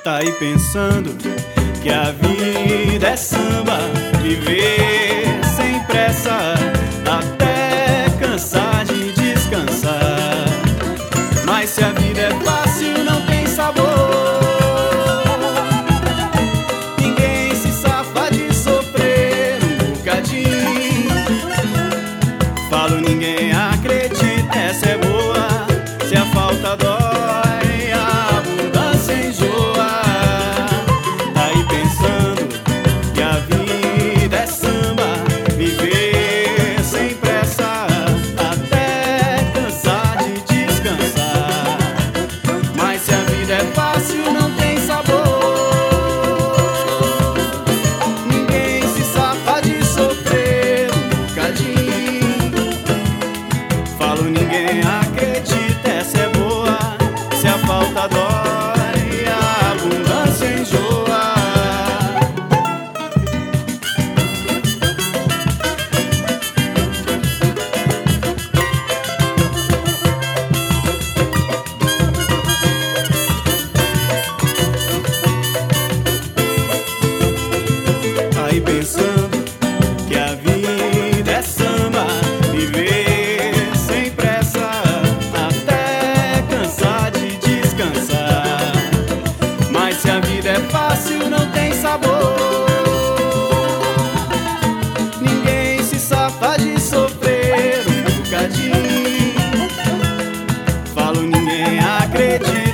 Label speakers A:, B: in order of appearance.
A: Tá aí pensando que a vida é samba, viver sem pressa até cansar de descansar. Mas se a vida é fácil, não tem sabor. Ninguém se safa de sofrer um bocadinho. Falo, ninguém acredita, essa é boa. Se a falta dói, a abundância enjoa. Tá aí pensando que a vida é samba, viver sem pressa até cansar de descansar. Mas se a vida é fácil, não tem sabor. Ninguém se safa de sofrer um bocadinho. Falo, ninguém acredita, essa é boa. Se a falta dói, a abundância enjoa. Aí pensando que a vida é samba, viver sem pressa até cansar de descansar. Mas se a vida é fácil, não tem sabor. Ninguém se safa de sofrer um bocadinho. Falo, ninguém acredita.